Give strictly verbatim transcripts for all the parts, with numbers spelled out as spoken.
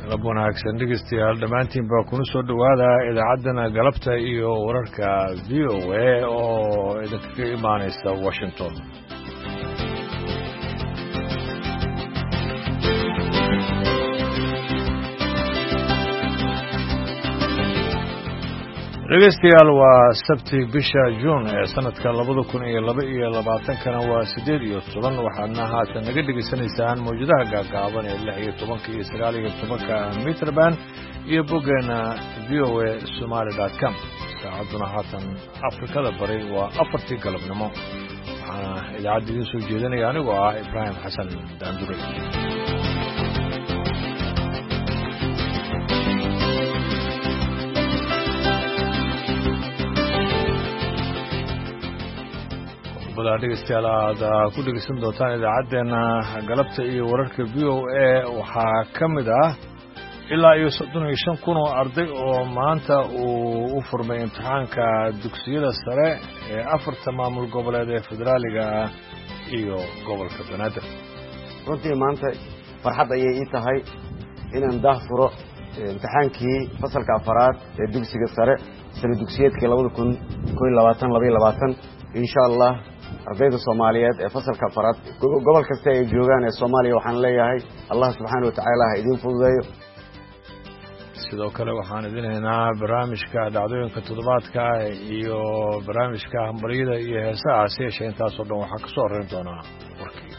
galab wanaagsan dhegeystayaal dhammaantiin baa kuna soo dhowaada idaacaddana galabta iyo wararka v o a oo idinkaga imaanaysa washington dhegeystayaal waa sabti bisha juun ee sanadka labada kun iyo laba iyo labaatankana waa siddeed iyo toban waxaadna haatan naga dhegaysanaysaan mawjadaha gaagaaban ee lix iyo tobanka iyo sagaal iyo tobanka mitrband iyo boggeena v o a somaali dot com saacadduna haatan afrikada bari waa afartii galabnimo waxaana idaacadda idiin soo jeedinaya anigoo ah ibraahim xasan daanduray dhegeystayaal aad ku dhegeysan doontaan idaacaddeenna galabta iyo wararka v o a waxaa ka mid ah ilaa iyo soddon iyo shan kun oo arday oo maanta uu u furmay imtixaanka dugsiyada sare ee afarta maamul goboleed ee federaaliga ah iyo gobolka banaadir runtii maanta farxad ayay ii tahay inaan daah furo imtixaankii fasalka afaraad ee dugsiga sare sano dugsiyeedkii labada kun koo iyo labaatan laba iyo labaatan insha allah ardayda Soomaaliyeed ee fasalka afaraad gobol kasta ay joogaan ee Soomaaliya waxaan leeyahay Allah subhanahu wa ta'ala ha idin fududeeyo sidoo kale waxaan idin haynaa barnaamijka dhacdooyinka toddobaadka iyo barnaamijka hambaliyada iyo heesaha si yeeshee intaas oo dhan waxaa ka soo horeyn doonaa warkii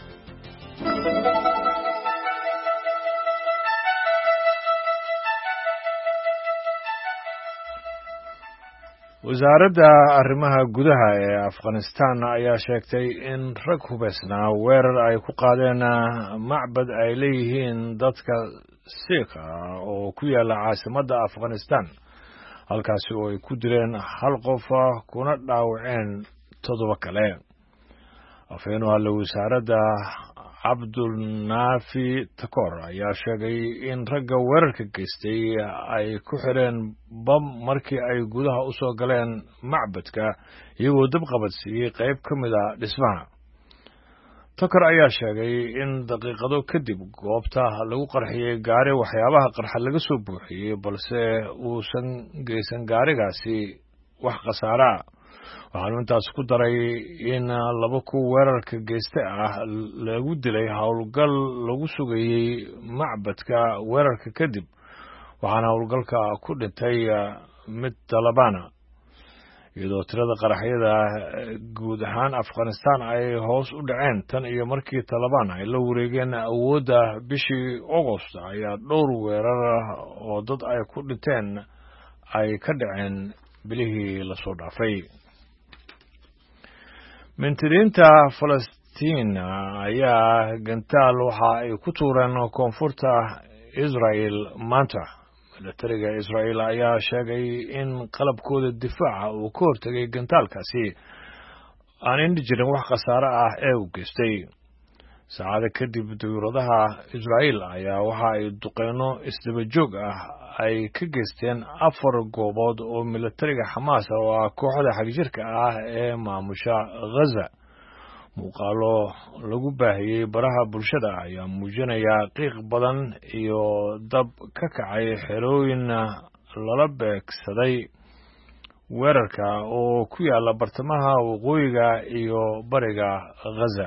wasaaradda arrimaha gudaha ee Afghanistan ayaa sheegtay in rag hubaysnaa weerar ay ku qaadeen macbad ay leeyihiin dadka Sikh oo ku yaala caasimadda Afghanistan halkaasi oo ay ku dileen hal qof kuna dhaawaceen toddoba kale afhayeenka wasaaradda Abdul Nafi Takor ayaa sheegay in ragga weerarka geystay ay ku xireen bam markii ay gudaha u soo galeen macbadka iyagoo dab qabadsiiyay qayb ka mid ah dhismaha Takor ayaa sheegay in daqiiqado kadib goobta lagu qarxiyay gaari waxyaabaha qarxa laga soo buuxiyay balse uusan geysan gaarigaasi wax khasaare ah waxaanu intaas ku daray in laba ku weerarka geysta ah lagu dilay howlgal lagu sugayey macbadka weerarka kadib waxaana howlgalka ku dhintay mid Talabana iyadoo tirada qaraxyada guud ahaan Afghanistan ay hoos u dhaceen tan iyo markii Talabana ay la wareegeen awoodda bishii August ayaa dhowr weerar oo dad ay ku dhinteen ay ka dhaceen bilihii la soo dhaafay Mintidiinta Falastiin ayaa gantaal waxa ay ku tuureen koonfurta Israel maanta militariga Israel ayaa sheegay in qalabkooda difaaca uu ka hortagay gantaalkaasi aan indhi jirin wax khasaare ah ee u geystay saacado kadib dowladaha Israel ayaa waxa ay duqeyno isdaba joog ah ay ka geysteen afar goobood oo militariga Hamas oo ah kooxda xagjirka ah ee maamusha Gaza muuqaalo lagu baahiyay baraha bulshada ayaa muujinaya qiiq badan iyo dab ka kacay xerooyin lala beegsaday weerarka oo ku yaala bartamaha waqooyiga iyo bariga Gaza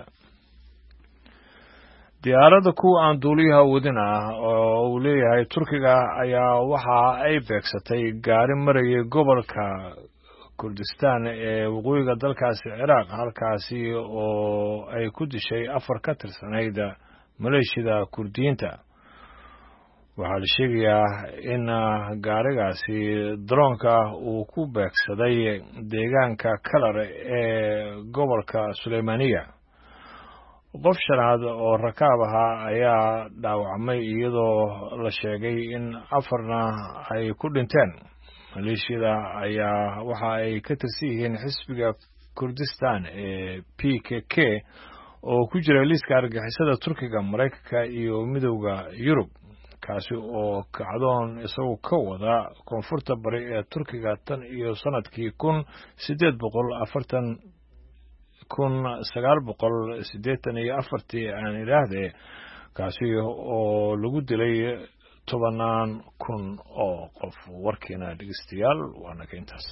diyaaradda kuwa aan duuliyaha wadin ah oo uu leeyahay Turkiga ayaa waxa ay beegsatay gaari marayay gobolka Kurdistan ee waqooyiga dalkaasi Ciraaq halkaasi oo ay ku dishay afar ka tirsanayd maleeshiyada Kurdiyiinta waxaa la sheegayaa in gaarigaasi droonka uu ku beegsaday deegaanka Kalar ee gobolka Suleymaniya qof shanaad oo rakaab ahaa ayaa dhaawacmay iyadoo la sheegay in afarna ay ku dhinteen maleeshiyada ayaa waxa ay ka tirsan yihiin xisbiga Kurdistan ee P K K oo ku jira liiska argagixisada Turkiga Mareykanka iyo midowga Yurub kaasi oo kacdoon isagu ka wada koonfurta bari ee Turkiga tan iyo sanadkii kun sideed boqol afartan kun sagaal boqol siddeetan iyo afartii aan ilaahdee kaasi oo lagu dilay tobanaan kun oo qof. warkiina dhegeystayaal waana ka intaas.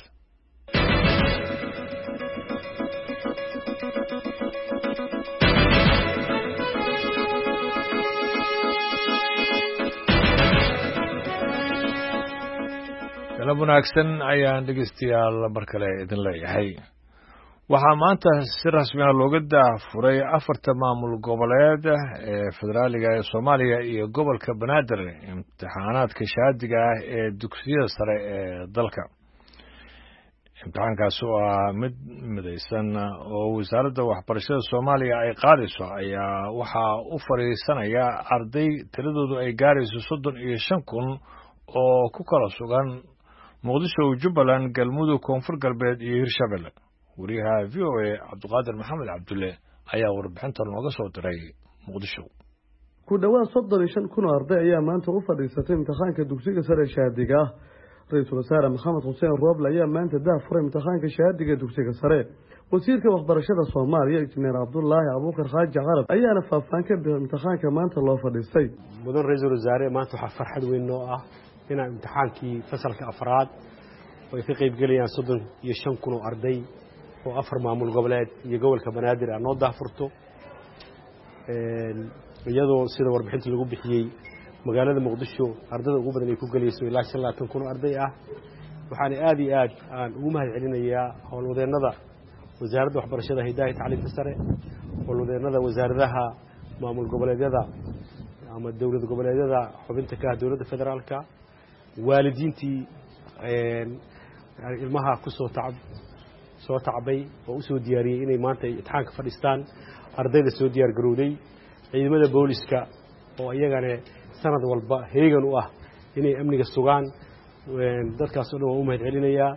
galab wanaagsan ayaan dhegeystayaal mar kale idin leeyahay. waxaa maanta si rasmi ah looga daafuray afarta maamul goboleed ee federaaliga ee Soomaaliya iyo gobolka Banaadir imtixaanaadka shahaadiga ah ee dugsiyada sare ee dalka. imtixaankaas oo ah mid midaysan oo wasaaradda waxbarashada Soomaaliya ay qaadayso ayaa waxaa u fariisanaya arday tiradoodu ay gaarayso soddon iyo shan kun oo ku kala sugan Muqdisho, Jubbaland, Galmudug, Koonfur Galbeed iyo Hirshabelle. wariyaha V O A Cabdiqaadir Maxamed Cabdulle ayaa warbixintan nooga soo diray Muqdisho. ku dhawaad soddon iyo shan kun oo arday ayaa maanta u fadhiisatay imtixaanka dugsiga sare shahaadiga ah. Ra'iisul Wasaare Maxamed Xuseen Rooble ayaa maanta daafuray imtixaanka shahaadiga dugsiga sare. wasiirka waxbarashada Soomaaliya Injineer Cabdullaahi Abuukar Xaaji Carab ayaana faahfaahin ka bixiyay imtixaanka maanta loo fadhiistay. mudan Ra'iisul Wasaare maanta waxaa farxad weyn noo ah in imtixaankii fasalka afraad ay ka qayb galayaan soddon iyo shan kun oo arday oo afar maamul goboleed iyo gobolka Banaadir aan noo daafurto een iyadoo sida warbixinta lagu bixiyay magaalada Muqdisho ardayda ugu badan ay ku galayso ilaa shan iyo labaatan kun oo arday ah. waxaan aad iyo aad aan ugu mahadcelinayaa howlwadeennada wasaaradda waxbarashada hidaha iyo tacliinta sare, howlwadeennada wasaaradaha maamul goboleedyada ama dawlad goboleedyada xubinta ka ah dawladda federaalka, waalidiintii een ilmaha ku soo tacab soo tacbay oo u soo diyaariyay inay maanta imtixaanka fadhiistaan, ardayda soo diyaar garowday, ciidamada booliska oo iyagana sanad walba heegan u ah inay amniga sugaan. dadkaas oo dhan waa u mahadcelinayaa.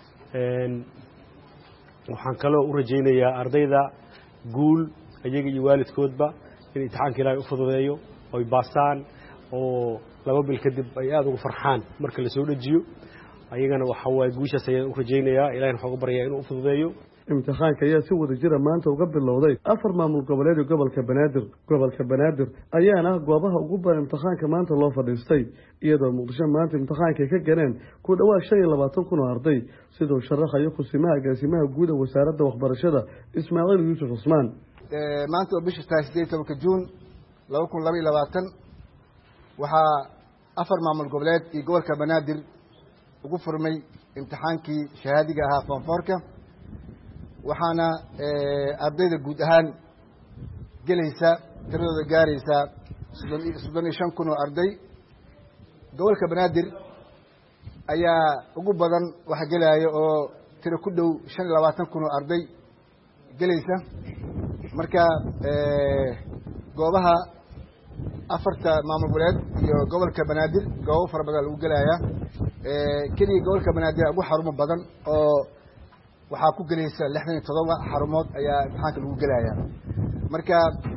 waxaan kaloo u rajaynayaa ardayda guul iyaga iyo waalidkoodba in imtixaanka Ilaahay u fududeeyo oo ay baasaan oo laba bil kadib ay aad ugu farxaan marka la soo dhajiyo. ayagana waxa way guushaas ayaan u rajaynayaa Ilaahay wuxuu barayaa inuu u fududeeyo. imtixaanka ayaa si wada jira maanta uga bilowday afar maamul goboleed oo gobolka Banaadir. gobolka Banaadir ayaana goobaha ugu badan imtixaanka maanta loo fadhiistay, iyadoo Muqdisho maanta imtixaanka ka galeen ku dhawaad shan iyo labaatan kun oo arday, sidoo sharaxayo kusimaha agaasimaha guud ee wasaaradda waxbarashada Ismaaciil Yuusuf Cusmaan. ee maanta oo bisha siddeed iyo tobanka Juun laba kun laba iyo labaatan waxaa afar maamul goboleed iyo gobolka Banaadir ugu furmay imtixaankii shahaadiga ahaa foonfoorka. waxaana ardayda guud ahaan gelaysa tiradooda gaaraysa soddon iyo shan kun oo arday. gobolka Banaadir ayaa ugu badan waxa gelaya oo tiro ku dhow shan iyo labaatan kun oo arday gelaysa. marka goobaha afarta maamul goboleed iyo gobolka Banaadir goobo fara badan lagu gelaya. kaliya gobolka Banaadir ugu xarumo badan oo waxaa ku galaysa lixdan iyo toddoba xarumood ayaa imtixaanka lagu gelaya. marka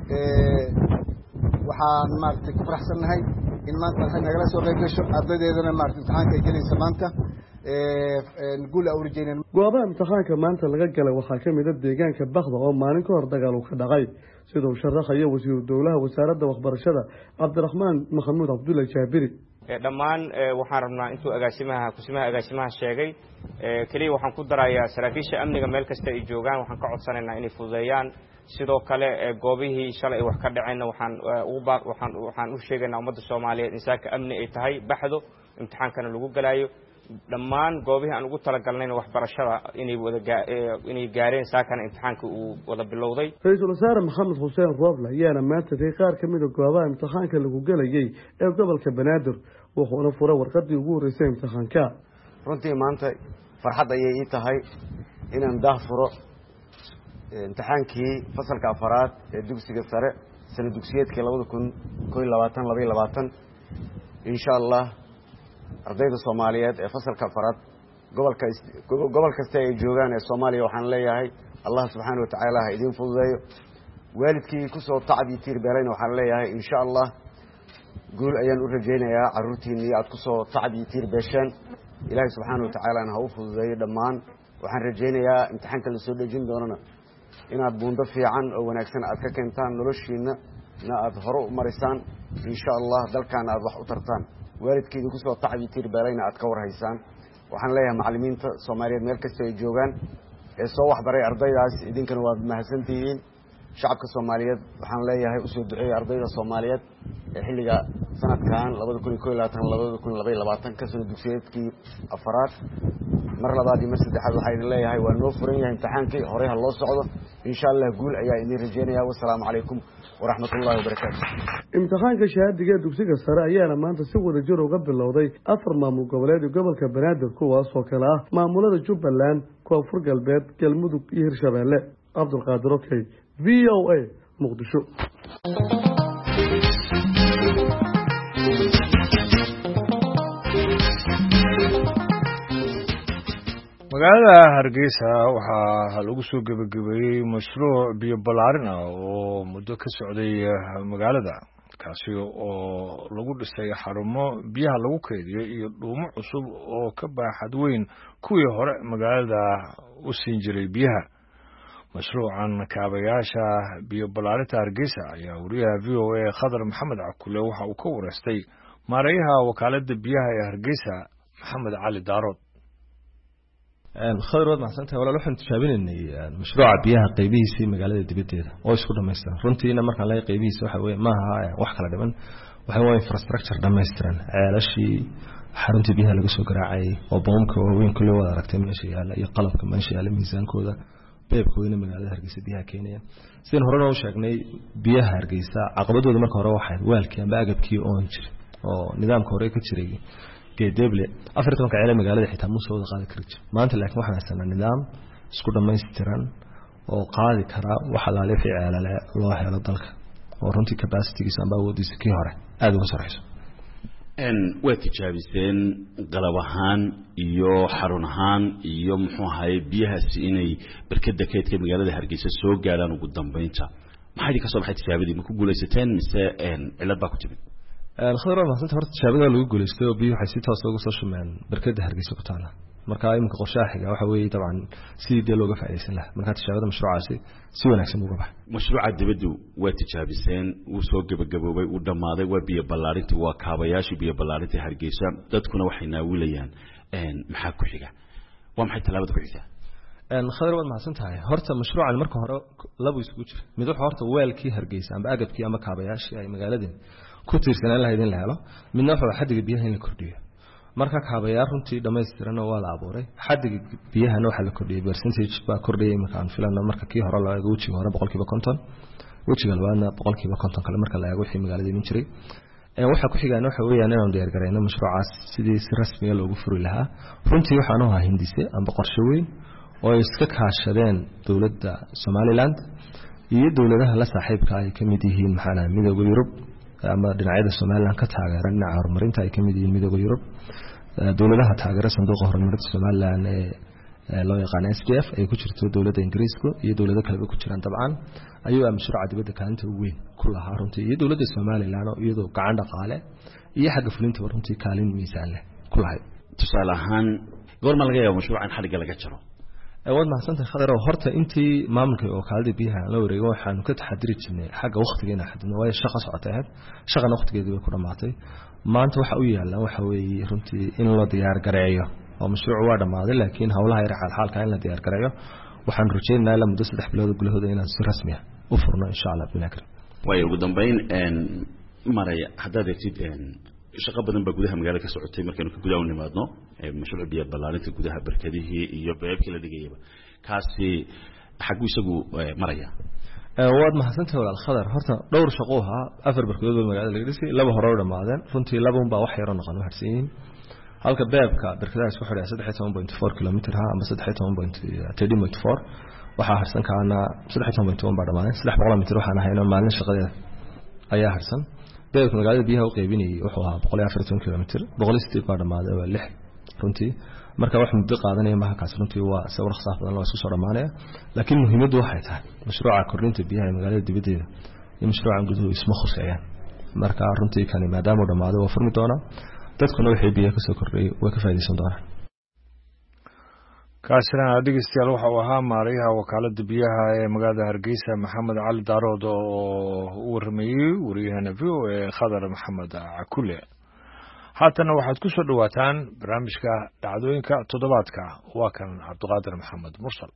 waxaan maartay ku faraxsanahay in maanta waxay nagala soo qayb gasho ardaydeedana maartay imtixaanka ay galaysa maanta ee guul u rajeynayno. goobaha imtixaanka maanta laga galay waxaa ka mid ah deegaanka Baqda oo maalin ka hor dagaal ka dhacay, sidoo sharaxayo wasiir dowlaha wasaaradda waxbarashada Cabdiraxmaan Maxamuud Cabdulle Jaabiri. dhammaan waxaan rabnaa intuu agaasimaha kusimaha agaasimaha sheegay kaliya waxaan ku darayaa saraakiisha amniga meel kasta ay joogaan waxaan ka codsanaynaa inay fududeeyaan. sidoo kale goobihii shalay wax ka dhacayna waxaan ugu baaq waxaan waxaan u sheegaynaa ummadda Soomaaliyeed in saaka amni ay tahay baxdo imtixaankana lagu galayo. dhammaan goobihii aan ugu talagalnayna waxbarashada inay wada inay gaareen saakana imtixaanka uu wada bilowday. Ra'iisul Wasaare Maxamed Xuseen Rooble ayaana maanta qaar ka mid ah goobaha imtixaanka lagu galayay ee gobolka Banaadir wuxuuna furay warqadii ugu horeysay imtixaanka. runtii maanta farxad ayay ii tahay inaan daafuro imtixaankii fasalka afraad ee dugsiga sare sanad dugsiyeedkii laba kun iyo labaatan laba iyo labaatan. insha Allah ardayda Soomaaliyeed ee fasalka afraad gobolka gobol kasta ay joogaan ee Soomaaliya waxaan leeyahay Allah subhanahu wa ta'ala ha idin fududeeyo. waalidkii ku soo tacab iyo tiir beelayna waxaan leeyahay insha Allah guul ayaan u rajaynayaa carruurtiinii aad ku soo tacab iyo tiir beesheen. Ilaahay subhanahu wa ta'ala ha u fududeeyo dhammaan. waxaan rajaynayaa imtixaanka la soo dhajin doonana inaad buundo fiican oo wanaagsan aad ka keentaan noloshiina na aad hore u marisaan insha Allah dalkan aad wax u tartaan. waalidkeedii kusoo tacbi tir beelayna aad ka war haysaan waxaan leeyahay macallimiinta Soomaaliyeed meel kasta ay joogaan ee soo waxbaray ardaydaas idinkana waad mahadsantihiin shacabka Soomaaliyeed waxaan leeyahay u soo duceeyay ardayda Soomaaliyeed ee xilliga sanadkan laba kun iyo labaatan laba kun iyo laba iyo labaatan ka soo dugsiyeedkii afraad mar labaad iyo mar saddexaad waxaan leeyahay waa noo furan yahay imtixaankii hore ha loo socdo insha Allah guul ayaa idin rajeenayaa wassalaamu calaykum waraxmatullaahi wabarakaatuh imtixaanka shahaadiga dugsiga sare ayaana maanta si wada jir uga bilowday afar maamul goboleed ee gobolka Banaadir kuwaas oo kala ah maamulada Jubbaland Koonfur Galbeed Galmudug iyo Hirshabeelle Cabdulqaadir Okay V O A Muqdisho magaalada Hargeysa waxaa lagu soo gabagabeeyay mashruuc biyo balaarin ah oo muddo ka socday magaalada kaasi oo lagu dhisay xarumo biyaha lagu keydiyo iyo dhuumo cusub oo ka baaxad weyn kuwii hore magaalada u siin jiray biyaha mashruucan kaabayaasha biyo balaarinta Hargeysa ayaa wariyaha V O A Khadar Maxamed Cakule waxa uu ka wareystay maareeyaha wakaaladda biyaha ee Hargeysa Maxamed Cali Daarood khadar wad maxsantahay walaal waxaan tijaabinaynay mashruuca biyaha qaybihiisa magaalada dibadda oo isku dhameystiran runtiina marka la qaybihiisa waxa weeye ma aha wax kala dhiman waxa weeye infrastructure dhameystiran ceelashii xarunta biyaha laga soo garaacay oo boomka weyn kulli wada aragtay meesha yaala iyo qalabka meesha yaala miisaankooda beebka weyn magaalada Hargeysa biyaha Kenya sideen hore u sheegnay biyaha Hargeysa caqabadooda marka hore waxay waalkii amba agabkii oo jiray oo nidaamka hore ka jiray geedeble afartan ka ceel magaalada xitaa muusoo wada qaadi karto maanta laakiin waxaan haysanaa nidaam isku dhameystiran oo qaadi kara waxa la leeyahay ceelale loo helo dalka oo runtii capacity-giisa amba awoodiisa kii hore aad uga sareyso en way tijaabiseen qalab ahaan iyo xarun ahaan iyo muxuu ahay biyahaasi inay barkada kaydka magaalada Hargeysa soo gaaraan ugu dambeynta maxay ka soo baxay tijaabadii ma ku guuleysateen mise en cilad baa ku timid الخضرة ما صرت هرت شابنا لو يقول يستوي بيه حسيتها سوق صوش من بركة هرجيس كتانا مركا يمكن قشاح حاجة وحوي طبعا سي دي لوجا في عيسى له مركا الشابنا مشروع عسي سوى نفس المربح مشروع عدبدو وتجابسين وسوق بجبوبي ودم ماضي وبيه بلارتي وكابياش بيه بلارتي هرجيسة تدكنا وحنا وليان إن محاكو حاجة ومحي تلابد كويسة الخضرة ما صرت هاي هرت مشروع المركا هرا لابو يسكوتر مدوح هرت ويلكي هرجيس عم بأجب كي أما كابياش يعني مجالدين كتير سنة لها يدين لها من نفع حد بيها هنا الكردية مركك حبيار رنتي دمسترنا ولا عبوري حد بيها نوع الكردية برسنتج بكردية مكان فلان مركك كي هرا لا يجوتشي وهرا بقول كي بكونتون وتشي قلبنا بقول كي بكونتون كل مركك لا يجوتشي مقالة دي منشري وحنا كل حاجة نوع هوية أنا عم دير قرينا مشروع سيدي رسمي لو جفر لها رنتي وحناها هندسة أم بقرشوين ويسككها شدين دولة سومالي لاند يدولة لها صاحب كاي كمديهين محنا ميدا ويوروب أما دنعيد الصوماليان كتاجر رنع هرمرين تاي كمدين ميدو يوروب دولة تاجر صندوق هرمرين الصوماليان لو يقان إس دي إف أي كشرت دولة إنجليزكو هي دولة كلها كشران طبعا أيوة مشروع عدبده كانت وين كلها هرمتي هي دولة الصوماليان يدو كعند قالة هي حاجة فلنت هرمتي كالين ميزان له كلها تصالحان قول ما لقيه مشروع عن حرق لقى شرو أول ما حسنت الخضرة وهرت أنتي ما ممكن وكالدي بيها لو رجوا حن كنت حدريت إن حاجة وقت جينا حد إنه ويا شخص عتاد شغل وقت جدي بكرة معطي ما أنت وحوي لا وحوي رنتي إن الله ديار قرية أو مشروع واحد ما هذا لكن هؤلاء يرح الحال كائن لا ديار قرية وحن رجينا لما دست حبلود كل هذا هنا رسمية وفرنا إن شاء الله بنكر. ويقدم بين إن مرة حدا ذكيت إن شقة بدن بجودها مجالك السعودية مركنا كجودها ونمادنا مشروع بيا بلانت جودها بركده يبقى كل اللي جايبه كاسي حقو يسقو مريا واد ما حسنت ولا الخضر هرتا دور شقوها أفر بركده المجال اللي جلسي لبه هرورة معدن فنتي لبهم بوحي رنا قانون هرسين هالك باب كبركده سوحر يسد حيتهم بوينت فور كيلومتر ها أما سد حيتهم بوينت تدي بوينت فور وحا هرسن كأنا سد حيتهم بوينت وان بعد ما سلاح بقول متروح أنا هنا ما لنا شغلة أيها هرسن باب مجال بيها وقيبيني وحوها بقول أفرتون كيلومتر بقول استيب بعد ما هذا واللح runtii marka wax muddo qaadanaya ma kaas runtii waa sawir xasaab badan oo isku soo dhamaanaya laakiin muhiimadu waxay tahay mashruuca kordhinta biyaha magaalada dibadda iyo mashruuca gudaha isma khusayaan marka runtii kan maadaama uu dhamaado waa furmi doona dadkuna waxay biyaha ka soo kordhay way ka faa'iideysan doonaan kaasina dhageystayaal waxa uu ahaa maareeyaha wakaaladda biyaha ee magaalada Hargeysa Maxamed Cali Daarood oo u warramay wariyahana V O A Khadar Maxamed Cakule haatana waxaad ku soo dhawaataan barnaamijka dhacdooyinka toddobaadka waa kan cabdiqaadir maxamed mursal.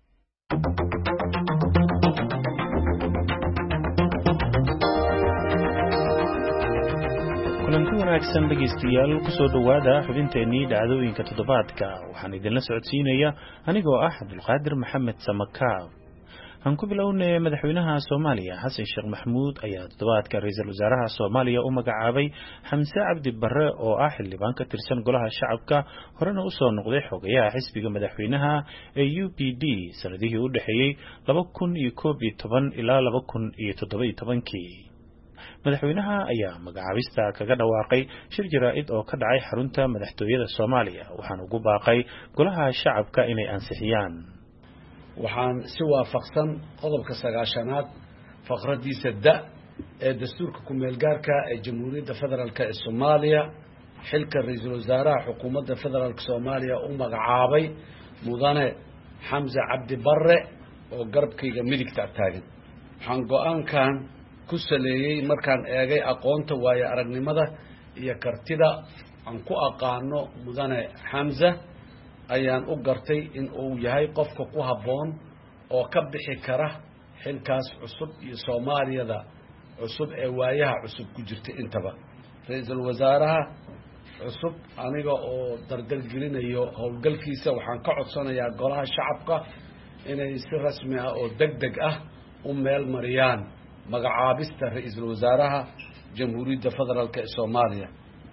kulanti wanaagsan dhegeystayaal kusoo dhawaada xubinteenii dhacdooyinka toddobaadka waxaan idinla socodsiinaya anigoo ah cabdulqaadir maxamed samakaab. aan ku bilownay madaxweynaha Soomaaliya Xasan Sheekh Maxamuud ayaa toddobaadka ra'iisul wasaaraha Soomaaliya u magacaabay Xamse Cabdi Barre oo ah xildhibaan ka tirsan golaha shacabka horena u soo noqday xogayaha xisbiga madaxweynaha ee U P D sanadihii u dhaxeeyay laba kun iyo koob iyo toban ilaa laba kun iyo toddoba iyo toban. madaxweynaha ayaa magacaabista kaga dhawaaqay shir jaraa'id oo ka dhacay xarunta madaxtooyada Soomaaliya waxaan ugu baaqay golaha shacabka inay ansixiyaan. waxaan si waafaqsan qodobka sagaashanaad faqradiisa da ee dastuurka ku meel gaarka ee Jamhuuriyadda Federaalka ee Soomaaliya xilka ra'iisul wasaaraha xukuumadda federaalka Soomaaliya u magacaabay mudane Xamse Cabdi Barre oo garabkayga midigta taagan. waxaan go'aankan ku saleeyay markaan eegay aqoonta waayo aragnimada iyo kartida aan ku aqaano mudane Xamse ayaan u gartay in uu yahay qofka ku habboon oo ka bixi kara xilkaas cusub iyo Soomaaliyada cusub ee waayaha cusub ku jirta intaba. ra'iisul wasaaraha cusub aniga oo dardar gelinayo howlgalkiisa waxaan ka codsanayaa golaha shacabka inay si rasmi ah oo degdeg ah u meel mariyaan magacaabista ra'iisul wasaaraha Jamhuuriyadda Federaalka ee Soomaaliya.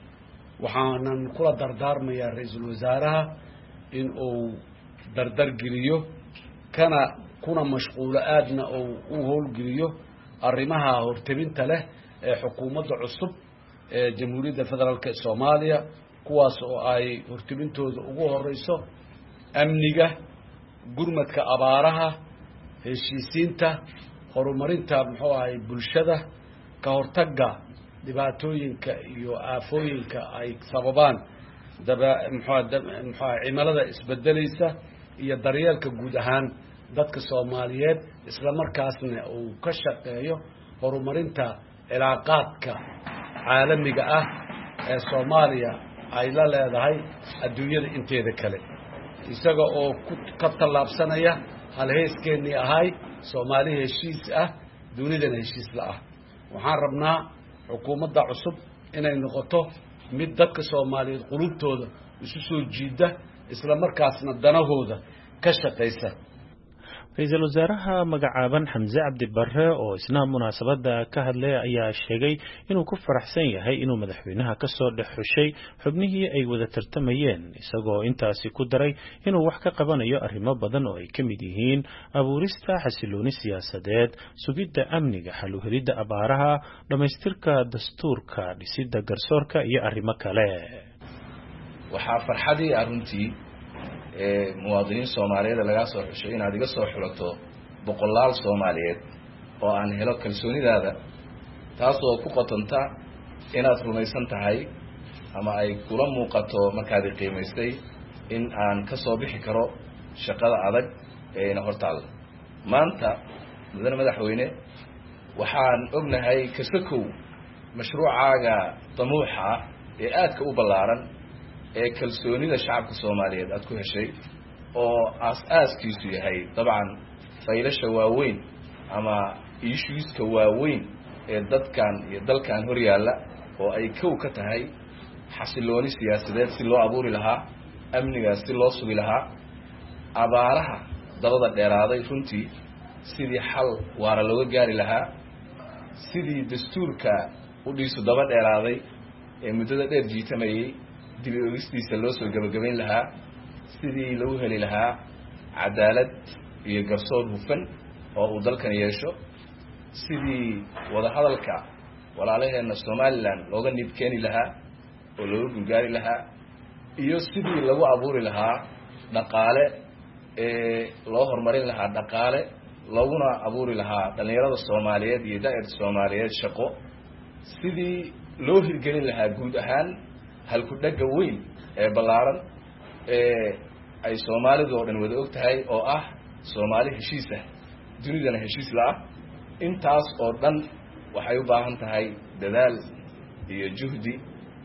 waxaanan kula dardaarmayaa ra'iisul wasaaraha in uu dardar geliyo kana kuna mashquulo aadna uu u howlgeliyo arrimaha hortebinta leh ee xukuumadda cusub ee Jamhuuriyadda Federaalka ee Soomaaliya kuwaas oo ay hortebintooda ugu horeyso amniga, gurmadka abaaraha, heshiisiinta, horumarinta muxuu ahay bulshada, ka hortagga dhibaatooyinka iyo aafooyinka ay sababaan daba muxuu cimilada isbedelaysa iyo daryeelka guud ahaan dadka Soomaaliyeed isla markaasna uu ka shaqeeyo horumarinta cilaaqaadka caalamiga ah ee Soomaaliya ay la leedahay adduunyada inteeda kale isaga oo ka tallaabsanaya halheeskeenii ahay Soomaali heshiis ah dunidana heshiis la ah. waxaan rabnaa xukuumadda cusub inay noqoto mid dadka Soomaaliyeed qulubtooda isu soo jiida isla markaasna danahooda ka shaqeysa. ra'iisul wasaaraha magacaaban Xamse Cabdi Barre oo isna munaasabada ka hadlay ayaa sheegay inuu ku faraxsan yahay inuu madaxweynaha ka soo dhaxushay xubnihii ay wada tartamayeen isagoo intaasi ku daray inuu wax ka qabanayo arrimo badan oo ay ka mid yihiin abuurista xasilooni siyaasadeed, sugidda amniga, xal u helidda abaaraha, dhamaystirka dastuurka, dhisidda garsoorka iyo arrimo kale. waxaa farxadii aruntii ee muwaadiniin Soomaaliyeed laga soo xushay inaad iga soo xulato boqolaal Soomaaliyeed oo aan helo kalsoonidaada taas oo ku qotonta inaad rumaysan tahay ama ay kula muuqato markaad qiimaystay in aan ka soo bixi karo shaqada adag ee ina hortaal. maanta mudane madaxweyne waxaan ognahay kasakow mashruucaaga tamuuxa ee aadka u ballaaran ee kalsoonida shacabka Soomaaliyeed aad ku heshay oo aas-aaskiisu yahay dabcan faylasha waaweyn ama issueska waaweyn ee dadkan iyo dalkan hor yaalla oo ay kow ka tahay xasilooni siyaasadeed si loo abuuri lahaa, amniga si loo sugi lahaa, abaaraha dabada dheeraaday runtii sidii xal waara looga gaari lahaa, sidii dastuurka u dhiisu daba dheeraaday ee muddada dheer jiitamayay dib u eegistiisa loo soo gabagabayn lahaa, sidii lagu heli lahaa cadaalad iyo garsoor hufan oo uu dalkan yeesho, sidii wada hadalka walaalaheena Somaliland looga nib keeni lahaa oo looga gurgaari lahaa, iyo sidii lagu abuuri lahaa dhaqaale ee loo horumarin lahaa dhaqaale looguna abuuri lahaa dhalinyarada Soomaaliyeed iyo da'irta Soomaaliyeed shaqo, sidii loo hirgelin lahaa guud ahaan halku dhaga weyn ee ballaaran ee ay Soomaalidu oo dhan wada og tahay oo ah Soomaali heshiis ah dunidana heshiis la ah. intaas oo dhan waxay u baahan tahay dadaal iyo juhdi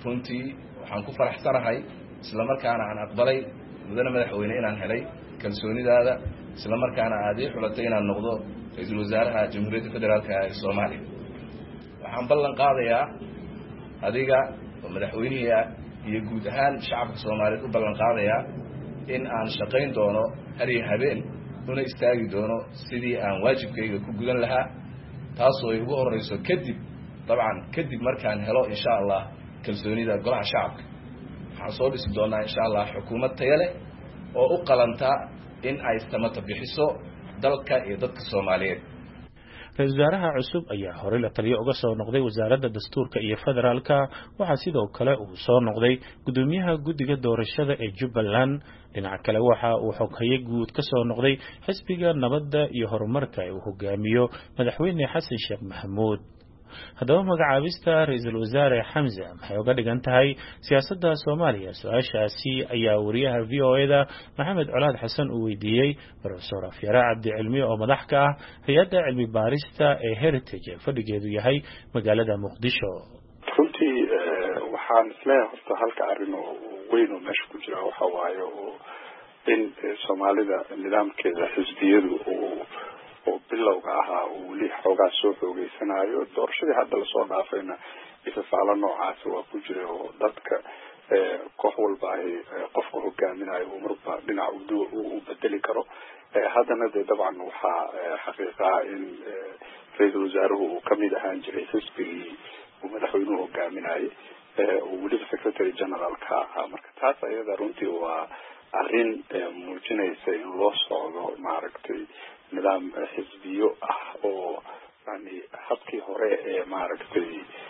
runtii waxaan ku faraxsanahay isla markaana aan aqbalay mudane madaxweyne inaan helay kalsoonidaada isla markaana aad ii xulatay inaan noqdo ra-iisul wasaaraha jamhuuriyadda federaalka ee soomaaliya waxaan ballan qaadayaa adiga oo madaxweynihii ah iyo guud ahaan shacabka soomaaliyeed u ballan qaadayaa in aan shaqayn doono har iyo habeen una istaagi doono sidii aan waajibkayga ku gudan lahaa taasoo ay ugu horeyso kadib dabcan kadib markaan helo insha allah kalsoonida golaha shacabka waxaan soo dhisi doonaa insha allah xukuumad tayo leh oo u qalanta in ay samata bixiso dalka iyo dadka soomaaliyeed ra-iisul wasaaraha cusub ayaa horey la taliyo uga soo noqday wasaaradda dastuurka iyo federaalka waxaa sidoo kale uu soo noqday gudoomiyaha guddiga doorashada ee Jubbaland dhinaca kale waxa uu xoghaye guud ka soo noqday xisbiga nabadda iyo horumarka ee uu hogaamiyo madaxweyne xasan sheekh maxamuud haddaba magacaabista ra-iisul wasaare xamse maxay uga dhigan tahay siyaasadda soomaaliya su-aashaasi ayaa wariyaha v o e da maxamed colaad xasan uu weydiiyey profesor afyare cabdi cilmi oo madax ka ah hay-adda cilmi baarista ee heritage ee fadhigeedu yahay magaalada muqdisho runtii waxaan isleeyahay horta halka arrin oo weyn oo meesha ku jira waxa waaye oo in soomaalida nidaamkeeda xisbiyadu oo bilowga ahaa uu weli xoogaa soo xoogeysanayo doorashadii hadda lasoo dhaafayna ifafaalo noocaasi waa ku jira oo dadka koox walba ay qofka hogaaminayo uu marba dhinac u bedeli karo haddana dee dabcan waxaa xaqiiqaa in ra-iisul wasaaruhu uu kamid ahaan jiray xisbigii uu madaxweynuhu hogaaminayay oo weliba secretary generalka ahaa marka taas ayada runtii waa arrin muujinaysa in loo socdo maaragtay nidaam xisbiyo ah oo yani habkii hore ee maaragtay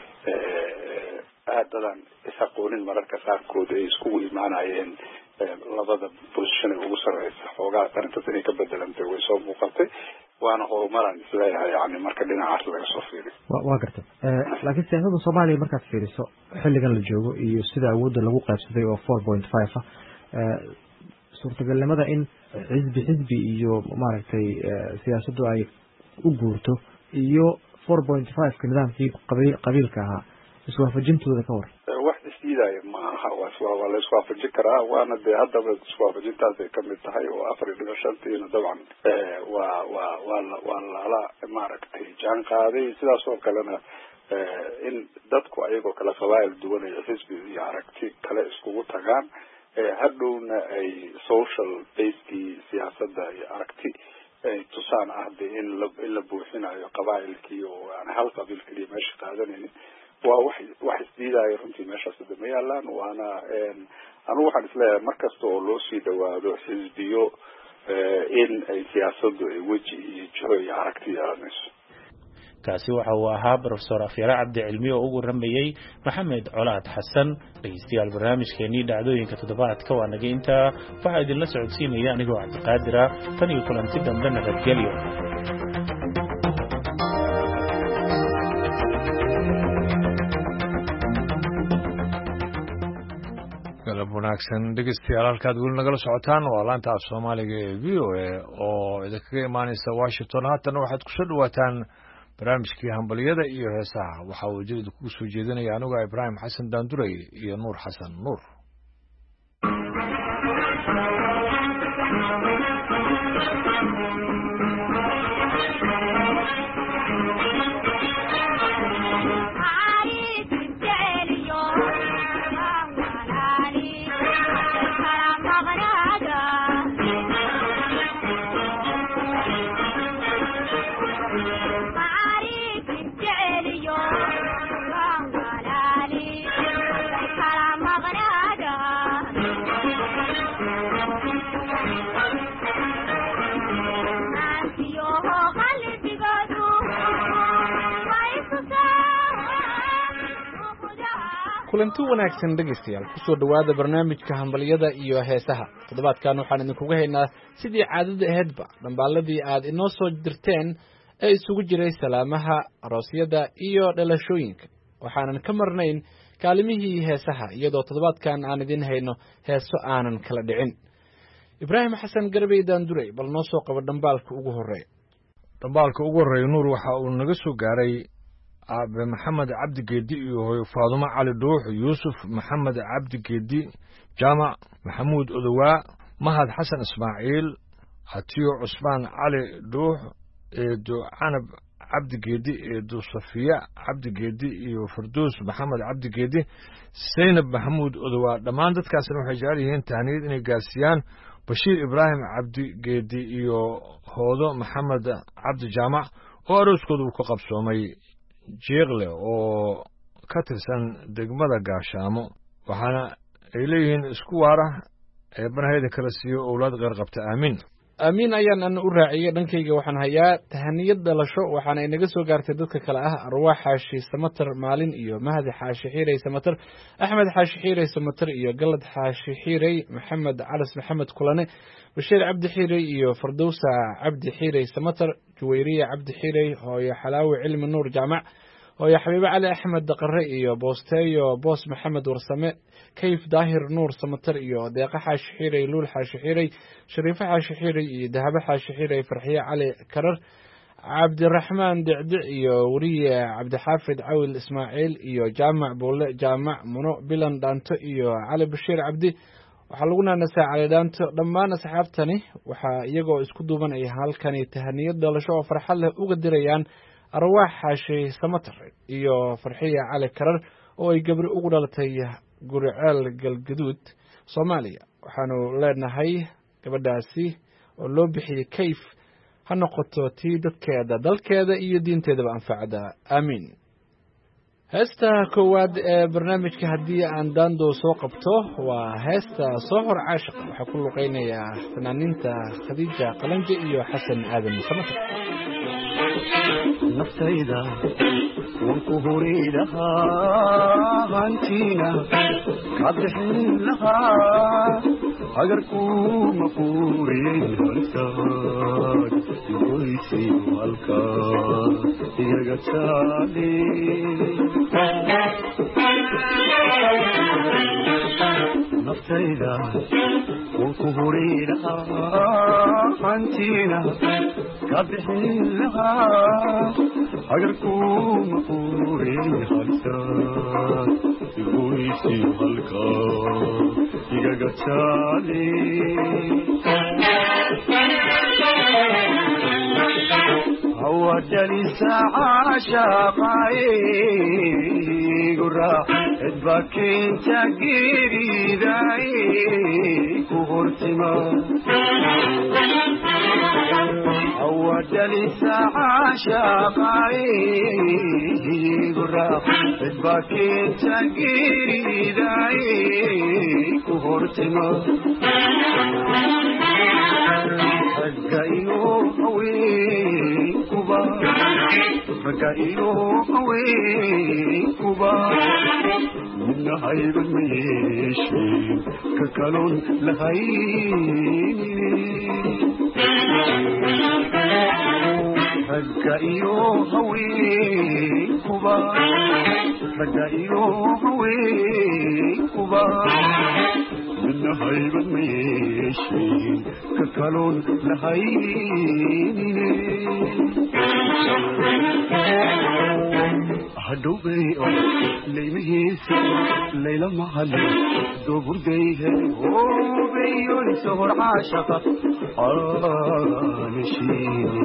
aadadan isaqoonin mararka qaarkood ay iskugu imaanayeen labada position ee ugu sareysa xoogaa arrintaas inay ka bedelantay way soo muuqatay waana horumaraan isleeyahay yani marka dhinacaas laga soo fiiriyo waa gartay laakiin siyaasadda soomaaliya markaad fiiriso xilligan la joogo iyo sida awoodda lagu qaybsaday oo four point five ah suurtagalnimada in xisbi xisbi iyo maaragtay siyaasaddu ay u guurto iyo four point five ka nidaamkii qabiilka ahaa iswaafajintooda ka war wax isdiidaya ma aha waa la iswaafajin karaa waana dee haddaba iswaafajintaas ay kamid tahay oo afar iyo dhiban shantiina dabcan waa waa waa waa lala maaragtay jaan qaaday sidaas oo kalena in dadku ayagoo kala qabaayil duwanaya xisbi iyo aragti kale iskugu tagaan hadhowna ay social basekii siyaasadda iyo aragti ay tusaan ah de in la in la buuxinayo qabaa'ilkii oo aan hal qabiil keliya meesha qaadanaynin waa wax wax isdiidaayo runtii meeshaas hadda ma yaalaan waana anugu waxaan isleeyahay markasta oo loo sii dhawaado xisbiyo in ay siyaasaddu ay weji iyo jiho iyo aragti yeelanayso kaasi waxa uu ahaa profesor afyare cabdi cilmi oo ugu waramayey maxamed colaad xasan dhegeystayaal barnaamijkeenii dhacdooyinka toddobaadka waa naga intaa waxaa idinla socodsiinaya anigoo cabdiqaadira tan iyo kulanti dambe nabadgelyo galab wanaagsan dhegeystayaal halkaad weli nagala socotaan waa laanta af soomaaliga ee v o a oo idinkaga imaaneysa washington haatana waxaad kusoo dhawaataan barnaamijkii hambaliyada iyo heesaha waxaa uu jilida kugu soo jeedinaya anigu ibraahim xasan daanduray iyo nuur xasan nuur kulanti wanaagsan dhegeystayaal kusoo dhawaada barnaamijka hambaliyada iyo heesaha toddobaadkan waxaan idinkuga haynaa sidii caadada ahaydba dhambaaladii aad inoo soo dirteen ee isugu jiray salaamaha aroosyada iyo dhalashooyinka waxaanan ka marnayn kaalimihii heesaha iyadoo toddobaadkan aan idin hayno heeso aanan kala dhicin ibraahim xasan garbey daanduray bal noo soo qabo dhambaalka ugu horeeya dhambaalka ugu horeeya nuur waxa uu naga soo gaaray aabe maxamed cabdi geedi iyo hooyo faadumo cali dhuux yuusuf maxamed cabdi geedi jaamac maxamuud odowaa mahad xasan ismaaciil hatiyo cusmaan cali dhuux eedo canab cabdi geedi eedo safiya cabdi geedi iyo farduus maxamed cabdi geedi saynab maxamuud odowaa dhammaan dadkaasna waxay jecel yihiin tahniyad inay gaarsiiyaan bashiir ibraahim cabdi geedi iyo hoodo maxamed cabdi jaamac oo arooskooda uu ka qabsoomay jeeqle oo ka tirsan degmada gaashaamo waxaana ay leeyihiin isku waara ee banahayda kala siiyo owlaad qeyr qabta aamiin aamiin ayaan ana u raaciyey dhankayga waxaan hayaa tahaniyad dhalasho waxaana inaga soo gaartay dadka kale ah arwaax xaashi samatar maalin iyo mahdi xaashi xiirey samatar axmed xaashi xiirey samatar iyo galad xaashi xiirey maxamed calas maxamed kulane bashiir cabdi xiirey iyo fardowsa cabdi xiirey samatar juwayriya cabdi xiirey hooyo xalaawi cilmi nuur jaamac hooyo xabiibe cali axmed daqare iyo boosteeyo boos maxamed warsame kayf daahir nuur samatar iyo deeqa xaashi xiirey luul xaashi xiirey shariifo xaashi xiirey iyo dahabo xaashi xiirey farxiye cali karar cabdiraxmaan dicdic iyo weriye cabdixaafid cawil ismaaciil iyo jaamac buule jaamac muno bilan dhaanto iyo cali bashiir cabdi waxaa lagu naanasaa cali dhaanto dhammaan asxaabtani waxaa iyagoo isku duuban ay halkani tahaniyad dhalasho oo farxad leh uga dirayaan arwaax xaashi samatar iyo farxiya cali karar oo ay gabri ugu dhalatay guriceel galgaduud soomaaliya waxaanu leenahay gabadhaasi oo loo bixiyey kayf ha noqoto tii dadkeeda dalkeeda iyo diinteedaba anfacda aamiin heesta koowaad ee barnaamijka haddii aan daando soo qabto waa heesta soo hor caashiq waxaa ku luqeynayaa fanaaniinta khadiija qalanje iyo xasan aadan samatar naftayda waan ku huri lahaa hantiina ka bixin lahaa agarkuma furiyey halkaad goysi halkaa iyaga taale naftayda waan ku huri lahaa hantiina ka bixin lahaa agarkuma furiyey halkaad goysi halkaa iyaga taale hawadali saaca shaaqaye gura edbakinta giridaye ku hortima hawadali saaca shaaqaye gura edbakinta giridaye ku hortima ragayno haweenkuba ragayno haweenkuba midna haybad ma yeesheen ka kaloon lahaynin ragayno haweenkuba ragayno haweenkuba midna haybad ma yeesheen ka kaloon lahaynin hadhowbay oo laymahiisa layla mahale dooburgayhe oobayon sohor caashaqa aanashiine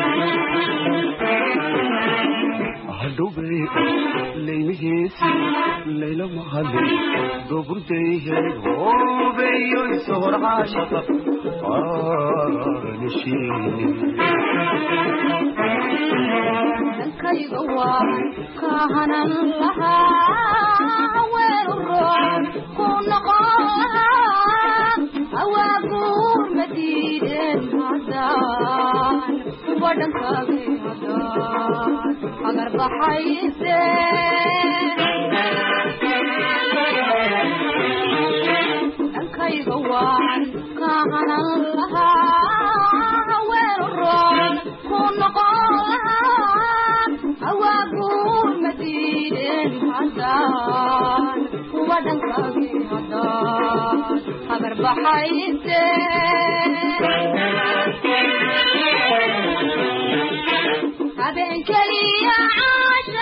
hadhowbay oo laymahiisa layla mahale dooburgayhe oobayon sohor caashaqa aanashiine kayga waa kahanan lahaa weeru roon ku noqon lahaa awaaguur madiideen haddaan kuwa dhankaagay haddaan agar baxayse dhankayga waan kahanan lahaa weeru roon ku noqon lahaa awaaguur madiideen haddaan kuwa dhankaagay haddaan agar baxayse habeen keliya caasha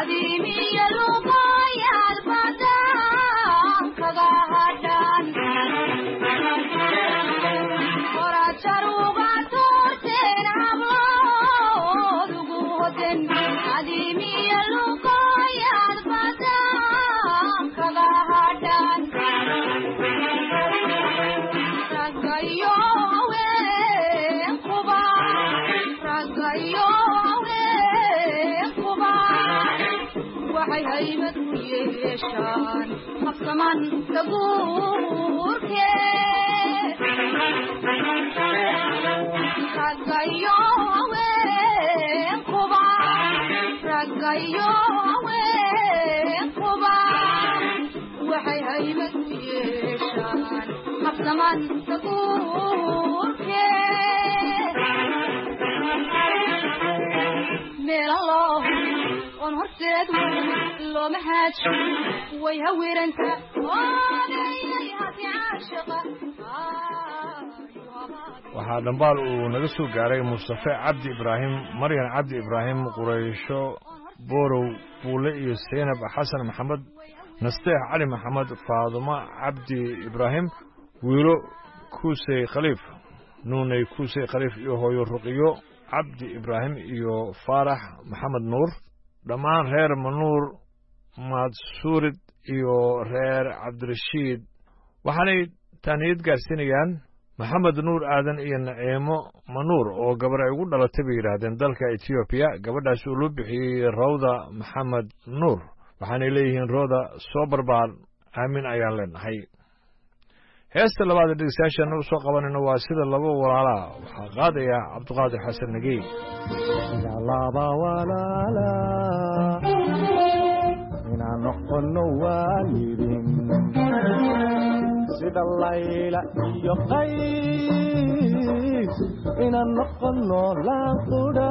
waxaa dhambaal uu naga soo gaaray mustafe cabdi ibraahim maryan cabdi ibraahim quraysho boorow buule iyo saynab xasan maxamed nasteex cali maxamed faadumo cabdi ibraahim wiilo kuusey khaliif nuunay kuusey khaliif iyo hooyo ruqiyo cabdi ibraahim iyo faarax maxamed nuur dhammaan reer manuur maadsuurid iyo reer cabdirashiid waxaanay taaniyad gaarsiinayaan maxamed nuur aadan iyo naciimo manuur oo gabar ay ugu dhalatay bay yidhaahdeen dalka etoobiya gabadhaas uu loo bixiyey rawda maxamed nuur waxaanay leeyihiin rooda soo barbaar aamin ayaan leenahay heesta labaad ee dhegeystayaashaana u soo qabanayno waa sida laba walaalaa waxaa qaadaya cabdiqaadir xasan nagey sida laba walaala inaan noqono waalidin sida layla iyo qays inaan noqono laanqudha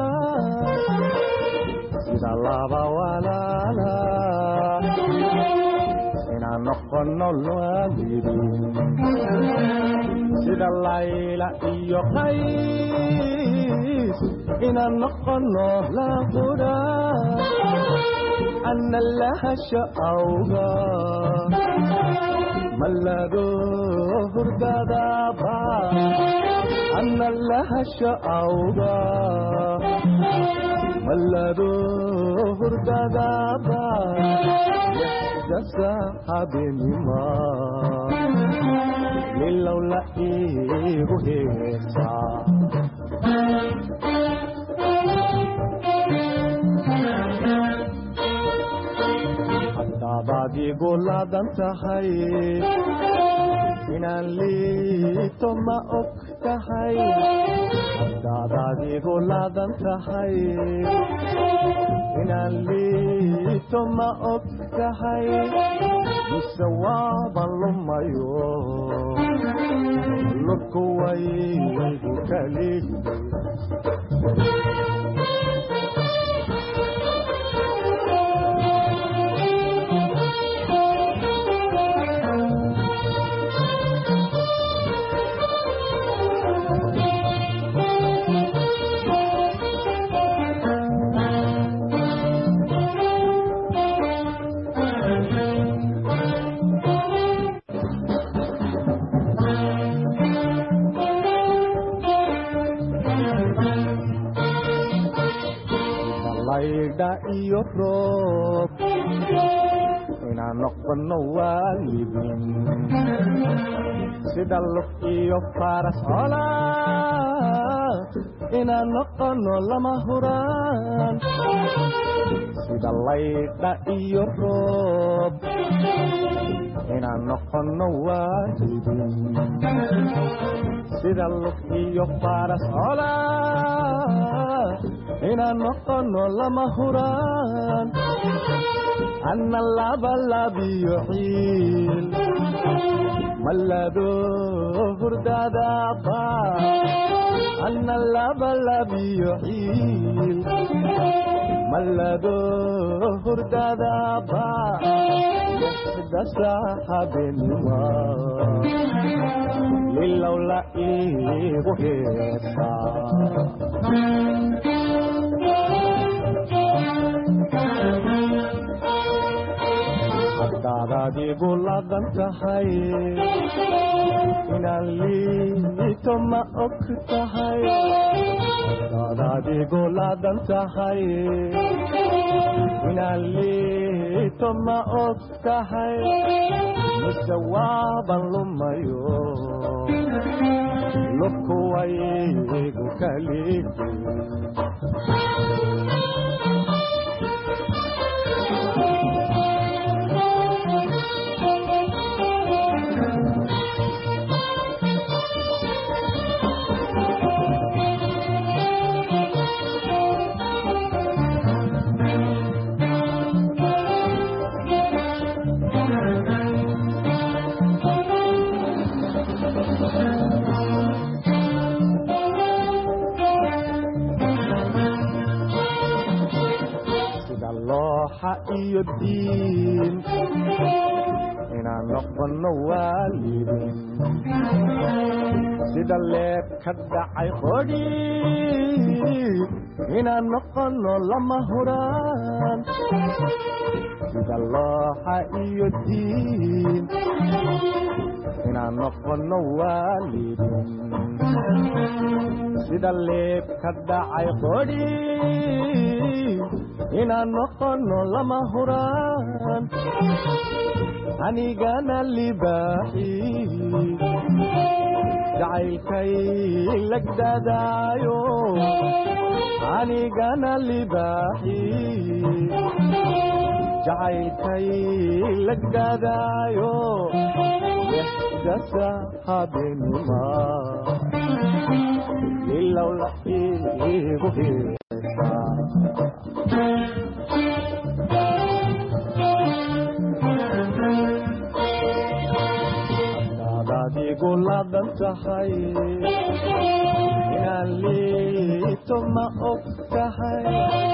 sida laba walaala inaan noqono waalidin sida layla iyo qays inaan noqono laanqudha أن لها شعوغا ملادو هردادابا أن لها شعوغا ملادو هردادابا يحدث حبيبما للولا إيغو هيسا baadi guladan tahay inaan liito ma og tahay daadaadi guladan tahay inaan liito ma og tahay mise waaban lumayo lurku waygu kali iyo roob inaan noqono waalidin sida lug iyo faras cola inaan noqono lama huraan sida laydha iyo roob inaan noqono waalidin sida lug iyo faras cola inaan noqono lama huraan anna laba labiyo ciil malado hurdadaaba anna laba labiyo ciil malado hurdadaaba lixda saaxabenima lilowla iigu heesaa adigu laqan tahay inaan liito ma og tahay hadaad adigu laqan tahay inaan liito ma og tahay mise waaban lumayo lubku waygu kaligi iyo diin inaan noqono waalidin sida leeb ka dhacay qodhi inaan noqono lama huraan sida looxa iyo diin inaan noqono waalidin sida leeb ka dhacay qodhi inaan noqono lama huraan anigana libaaxi jacaylkay lagdadaayo anigana libaaxi jacaylkay lagdadaayo lexdasa habeenima ilowla igu heesaa adigu laqan tahay inaan liito ma og tahay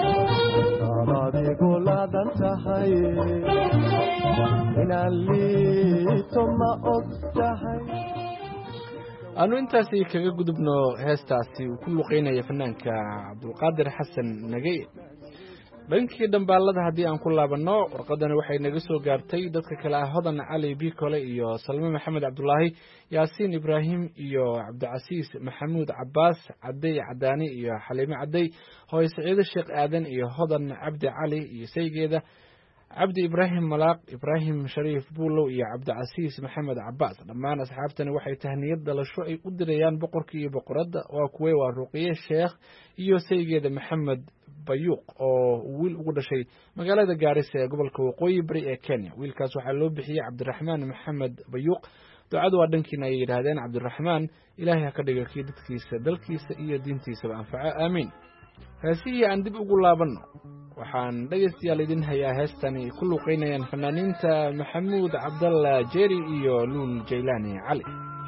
adigu laqan tahay inaan liito ma og tahay aanu intaasi kaga gudubno heestaasi uu ku luqeynaya fanaanka cabdulqaadir xasan nagey dhankii dhambaalada haddii aan ku laabanno warqadani waxay naga soo gaartay dadka kale ah hodan cali bikole iyo salme maxamed cabdulaahi yaasiin ibraahim iyo cabdicasiis maxamuud cabaas cadey cadaani iyo xaliime cadey hooye saciide sheekh aadan iyo hodan cabdi cali iyo saygeeda cabdi ibraahim malaaq ibraahim shariif buulow iyo cabdicasiis maxamed cabaas dhammaan asxaabtani waxay tahniyad dhalasho ay u dirayaan boqorka iyo boqoradda waa kuwey waa ruqiye sheekh iyo saygeeda maxamed bayuuq oo wiil ugu dhashay magaalada gaarisa ee gobolka waqooyi bari ee kenya wiilkaas waxaa loo bixiyey cabdiraxmaan maxamed bayuuq ducadu waa dhankiina ay yidhaahdeen cabdiraxmaan ilaahay ha ka dhiga kii dadkiisa dalkiisa iyo diintiisaba anfaco aamiin heesihii aan dib ugu laabanno waxaan dhegaystayaal idin hayaa heestani ku luuqeynayaan fanaaniinta maxamuud cabdalla jeeri iyo luul jaylaani cali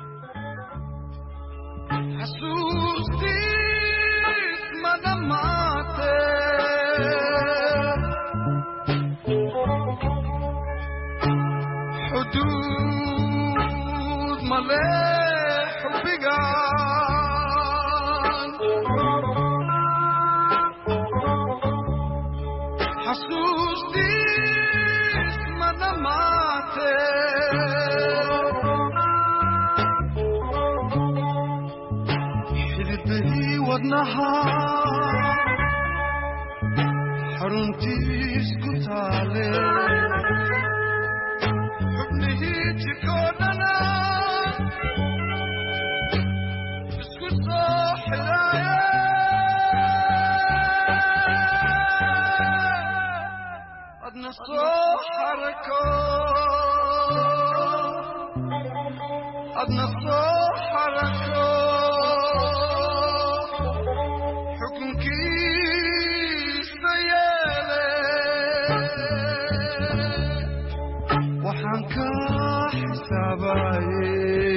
حدود ملح وبقان حسوستي ما نماتي حدده والنهار حرمتي اسكت عليه حبني تكوننا اسكت صاح الآية أدنى صاح حركة أدنى صاح حركة حكم كيس ديالي وحنكا حسابي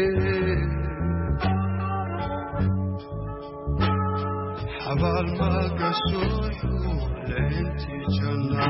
حبال ما قصوي لانتي جنة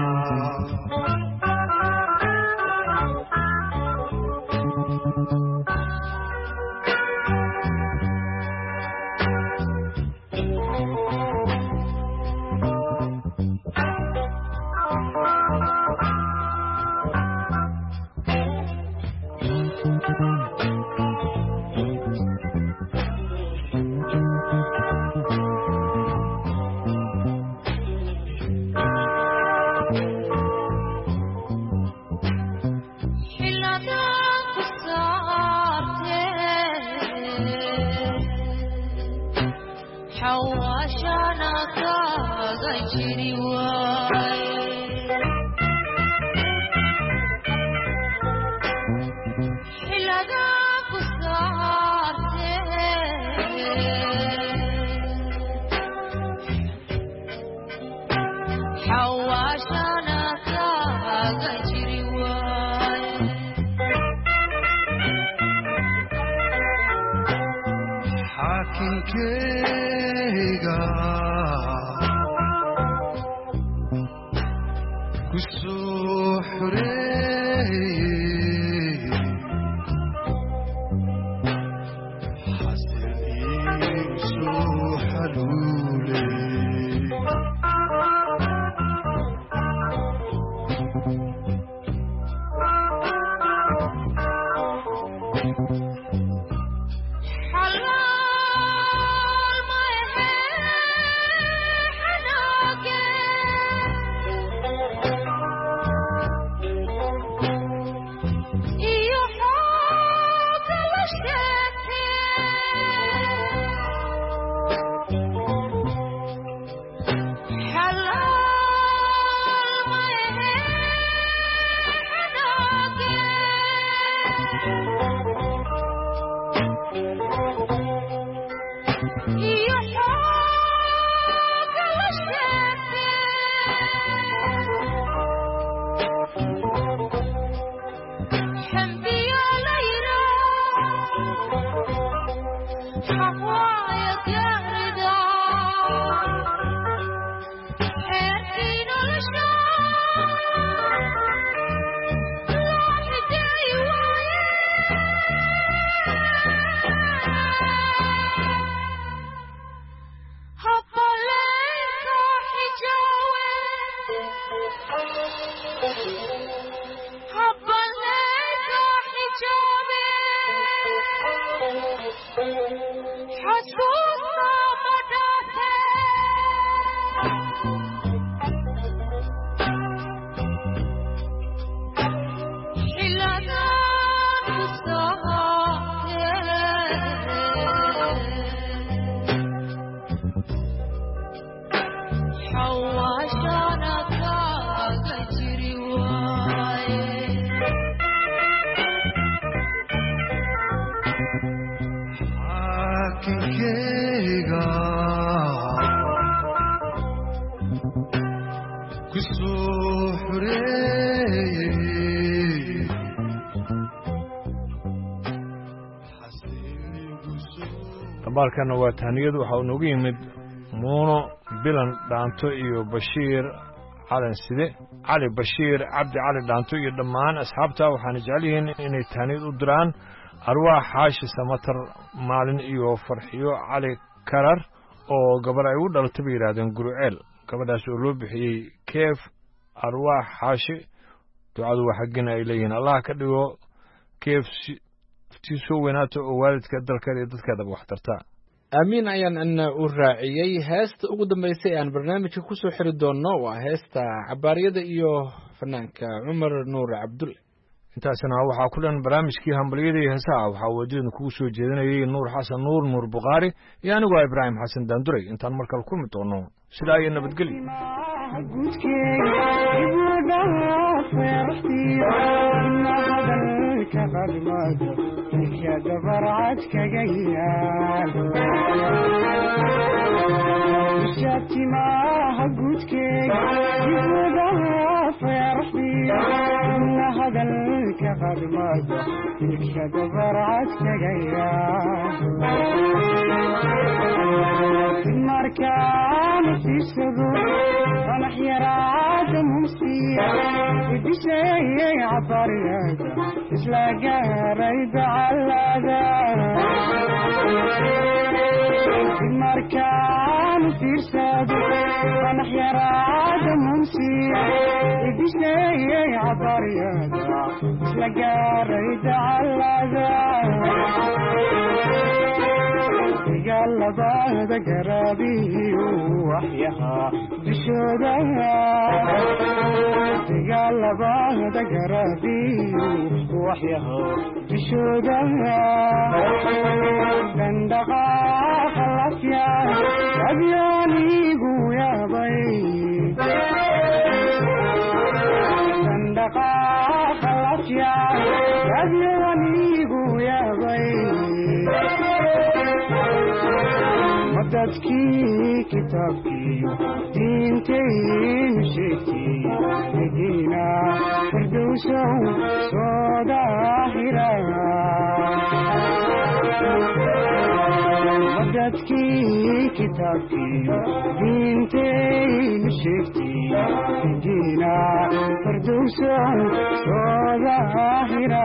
dabaalkana waa tahniyadu waxa uu noogu yimid muuno bilan dhaanto iyo bashiir calan side cali bashiir cabdi cali dhaanto iyo dhammaan asxaabta waxaana jecel yihiin inay tahniyad u diraan arwaax xaashi samatar maalin iyo farxiyo cali karar oo gabar ay u dhalatay bay yidhaahdeen guruceel gabadhaas oo loo bixiyey keef arwaax xaashi ducadu waa xaggina ay leeyihiin allah ka dhigo keef tii soo weynaato oo waalidka dalkeeda iyo dadkeedaba wax tartaa aamiin ayaan ana u raaciyey heesta ugu dambaysay aan barnaamijka ku soo xiri doonno waa heesta cabaariyada iyo fanaanka cumar nuur cabdulle intaasina waxaa ku dhan barnaamijkii hambaliyada iyo heesaha waxaa wajidan kugu soo jeedinayay nuur xasan nuur nuur bukhaari iyo anigoo ibraahim xasan daanduray intaan markale kulmi doono sidaa iyo nabadgelyo shatimaha guudkeega dibwadaha feeraxdiya ina hadalka qadmada ilka dabarcad kagaya markaana fiirsado qanax yaraada mumsiya idisheeyay cabariyada isla gaaray dacalada markaan fiirsado qanax yaraada mumsiya idisheeyay cabariyada isla gaaray dacalada dagaalabada garaabiyu waxyahaa dushooda dagaalabada garaabiyu waxyahaa dushooda dandhaqaaqa lafya abyaanigu yaabay dandhaqaaqa lafya abyaanigu yaabay dadkii kitaabkiiyo diintaynu sheegtay degiina firdowsow soo daahira dadkii kitaabkiiyo diintaynu sheegtay degiina firdowso soo daahira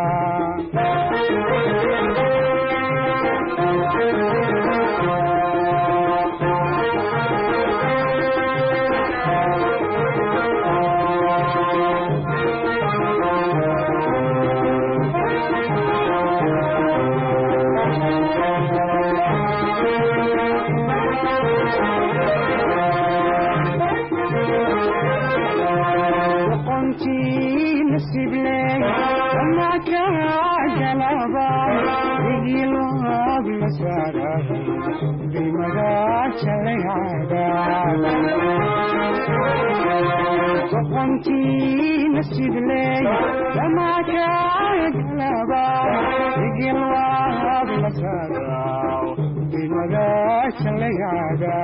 وقنتي نسيب لي لما كان قلبا يجي الوهاب لسارع بمداش الليادة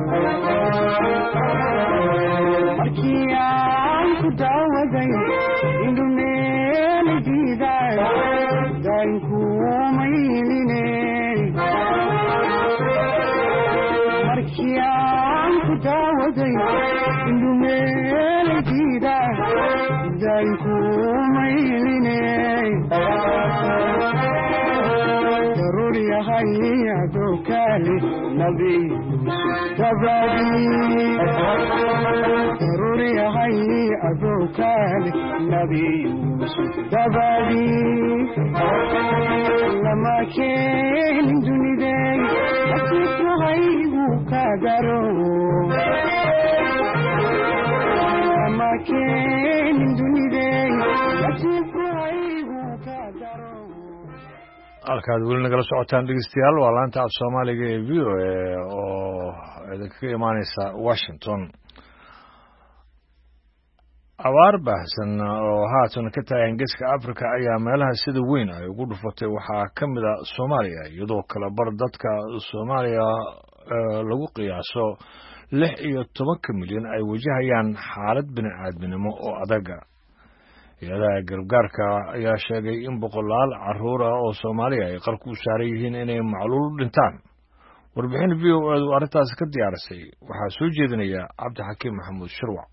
مركيان كداودي إنو ميل جيدا داينكو ميليني مركيان كداودي إنو ميل جيدا داينكو ميليني ضروري يا هيا دوكالي نبي تبادي ضروري يا هيا دوكالي نبي تبادي لما كان دوني داي أكيد هيو كادرو لما كان دوني داي أكيد هيو كادرو halkaad weli nagala socotaan dhegeystayaal waa laanta af soomaaliga ee v o a oo idinkaga imaaneysa washington abaar baahsan oo haatan ka taagan geeska africa ayaa meelaha sida weyn ay ugu dhufatay waxaa ka mid a soomaaliya iyadoo kala bar dadka soomaaliya lagu qiyaaso lix iyo tobanka milyan ay wajahayaan xaalad bini'aadminimo oo adaga iyadaha gargaarka ayaa sheegay in boqolaal carruur ah oo soomaaliya ay qarku u saaran yihiin inay macluul dhintaan warbixin v o edu arrintaasi ka diyaarisay waxaa soo jeedinaya cabdixakiim maxamuud shirwac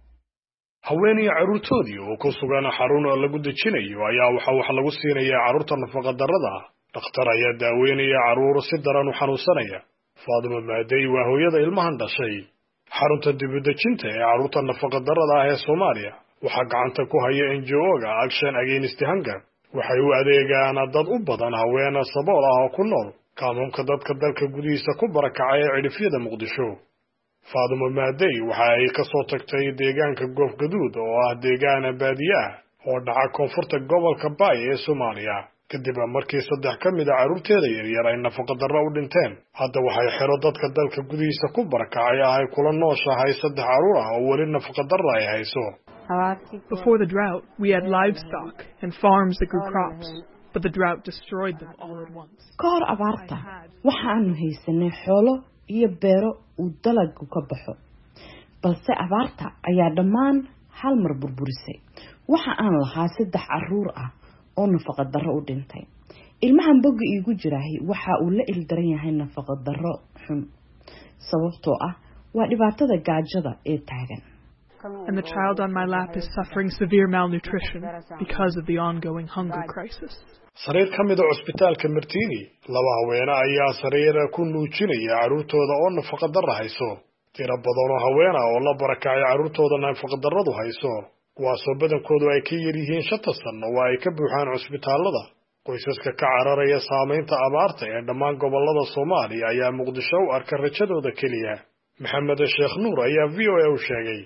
haweeney carruurtoodii oo ku sugan xarun lagu dejinayo ayaa waxa wax lagu siinayaa carruurta nafaqa darrada dhakhtar ayaa daaweynaya carruur si daran u xanuunsanaya faadimo maadey waa hooyada ilmahan dhashay xarunta dibudejinta ee carruurta nafaqa darrada ah ee soomaaliya waxaa gacanta ku haya n g o-ga action against hunger waxay u adeegaan dad u badan haween sabool ah oo ku nool kaamamka dadka dalka gudihiisa ku barakacay ee cidhifyada muqdisho faadimo maadey waxa ay ka soo tagtay deegaanka goof gaduud oo ah deegaan baadiye ah oo dhaca koonfurta gobolka baay ee soomaaliya kadib markii saddex ka mid a carruurteeda yaryar ay nafaqa darro u dhinteen hadda waxay xero dadka dalka gudihiisa ku barakacay ah ay kula nooshahay saddex carruur ah oo weli nafaqa darro ay hayso Before the drought, we had livestock and farms that grew crops, but the drought destroyed them all at once. Kahor abaarta, waxaanu haysanay xoolo iyo beero uu dalaggu ka baxo. Balse abaarta ayaa dhammaan hal mar burburisay. Waxa aan lahaa saddex carruur ah oo nafaqa darro u dhintay. Ilmahan bogga iigu jiraahay waxa uu la ildaran yahay nafaqa darro xun. Sababtoo ah waa dhibaatada gaajada ee taagan. And the child on my lap is suffering severe malnutrition because of the ongoing hunger crisis. sariir ka mid ah cusbitaalka Martini laba haweena ayaa sariir ku nuujinaya carruurtooda oo nafaqa darro hayso tiro badan oo haween ah oo la barakacay carruurtooda nafaqa darradu hayso kuwaasoo badankoodu ay ka yar yihiin shanta sano oo ay ka buuxaan cusbitaalada qoysaska ka cararaya saamaynta abaarta ee dhammaan gobollada Soomaaliya ayaa Muqdisho u arka rajadooda kaliya Maxamed Sheekh Nuur ayaa V O A u sheegay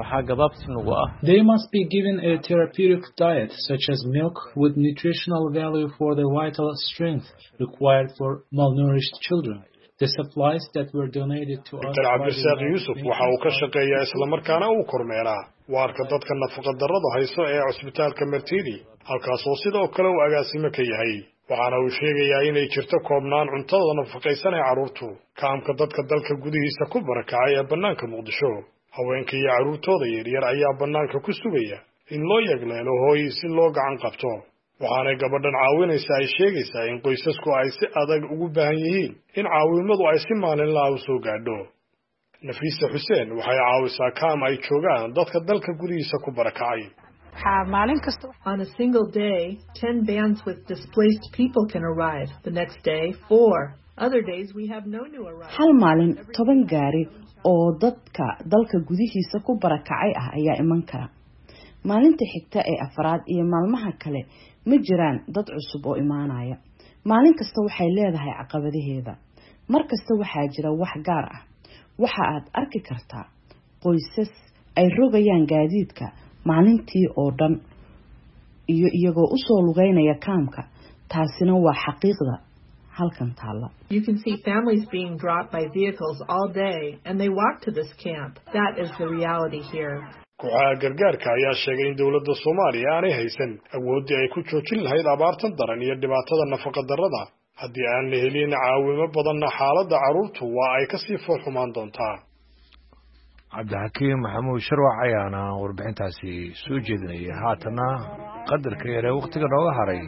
They must be given a therapeutic diet such as milk with nutritional value for the vital strength required for malnourished children. The supplies that were donated to us Doctor Abdulsaaq Yusuf waxa uu ka shaqeeyaa isla markaana uu kormeeraa waarka dadka nafaqa darrada hayso ee cusbitaalka Martini halkaas oo sidoo kale uu agaasimo ka yahay waxaana uu sheegayaa inay jirto koobnaan cuntada nafaqaysan ee carruurtu kaamka dadka dalka gudihiisa ku barakacay ee bannaanka Muqdisho haweenka iyo carruurtooda yaryar ayaa bannaanka ku sugaya in loo yagleelo hooy si loo gacan qabto waxaanay gabadhan caawinaysaa ay sheegaysaa in qoysasku ay si adag ugu baahan yihiin in caawimadu ay si maalinlaha u soo gaadho nafiisa xuseen waxay caawisaa kaam ay joogaan dadka dalka gudihiisa ku barakacay. On a single day, ten vans with displaced people can arrive. The next day, four. Other days, we have no new arrivals. hal maalin toban gaari oo dadka dalka gudihiisa ku barakacay ah ayaa iman kara. maalinta xigta ee afraad iyo maalmaha kale ma jiraan dad cusub oo imaanaya. maalin kasta waxay leedahay caqabadaheeda. mar kasta waxaa jira wax gaar ah. waxa aad arki kartaa qoysas ay rogayaan gaadiidka maalintii oo dhan iyo iyagoo u soo lugeynaya kaamka. taasina waa xaqiiqda halkan taala. You can see families being dropped by vehicles all day and they walk to this camp. That is the reality here. kooxaha gargaarka ayaa sheegay in dowladda Soomaaliya aanay haysan awoodii ay ku joojin lahayd abaartan daran iyo dhibaatada nafaqa darrada. haddii aan la helin caawimo badanna xaaladda carruurtu waa ay kasii foolxumaan doontaa. cabdixakiim maxamuud sharwac ayaana warbixintaasi soo jeedinayay. haatana qadarka yare waqtiga nooga haray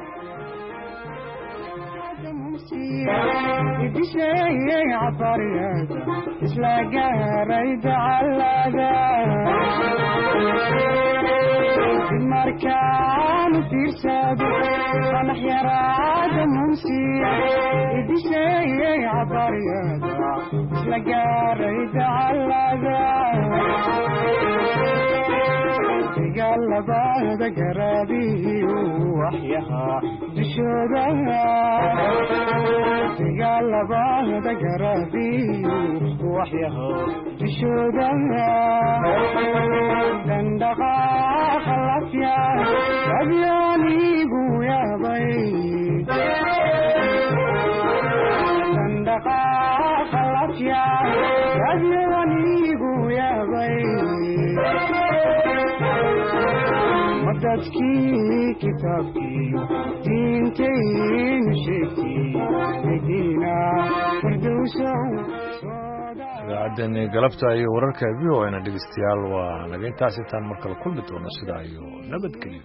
markaan fiirsado fanax yaraada mumsiya idisheeyay cabaryada isla gaaray dacalada dagaalabada garaabiyu waxyahaa dushooda dagaalabada garaabiyu waxyahaa dushooda dandhaqaaqa lafya adyanigu yaabay dandhaqaaqa lafya adyanigu yaabay madadkii kitaabkiiyo diintaynu sheegtay diina firdowsow idaacadani galabta iyo wararka v o a na dhegeystayaal waa naga intaas intaan mar kale kulmi doono sidaa iyo nabadgelyo.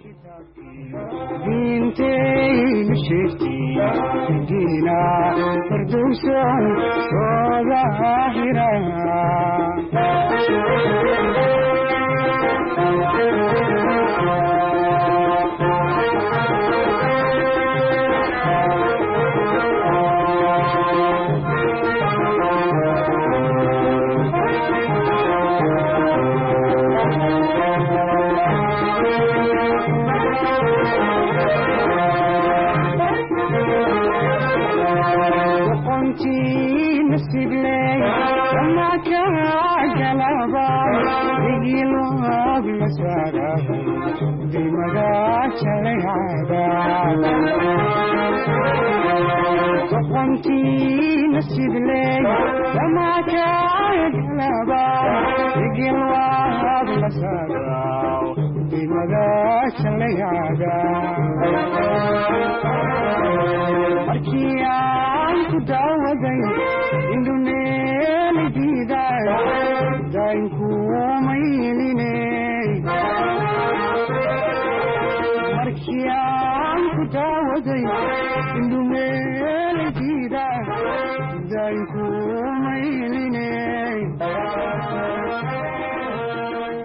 diintaynu sheegtay diina firdowsow soo daahira markii aan ku daawaday indhuneelidida daynkuuma yeeline markii aan ku daawaday indhuneelidida daynkuuma yeeline